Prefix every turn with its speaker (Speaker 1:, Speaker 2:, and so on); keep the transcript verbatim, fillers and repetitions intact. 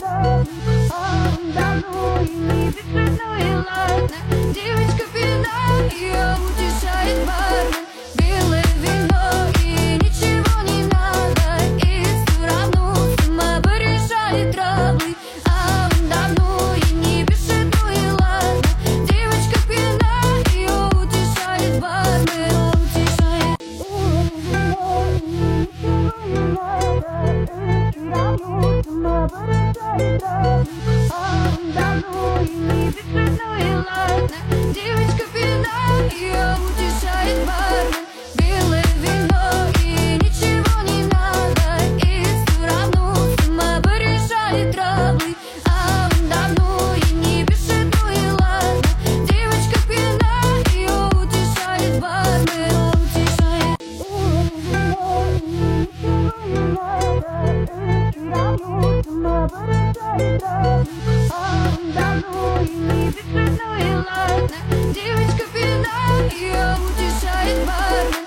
Speaker 1: травы. А он давно и не бежит, ну и ладно. Девочка пьяна, ее утешает бармен. Белое вино и ничего не надо, и все равно сама порешает травы. А он давно и не бежит, ну и ладно. Девочка пьяна, ее утешает бармен. Утешает. Белое вино и ничего не надо, и все равно сама порешает травы. А он давно и не бежит, ну и ладно. Девочка пьяна, ее утешает бармен. Белое вино и ничего не надо, и все равно сама порешает травы. А он давно и не бежит, ну и ладно. Девочка пьяна, ее утешает бармен. Утешает. Белое вино и ничего не надо, и все равно сама порешает травы. А он давно и не бежит, ну и ладно. Девочка пьяна, ее утешает бармен.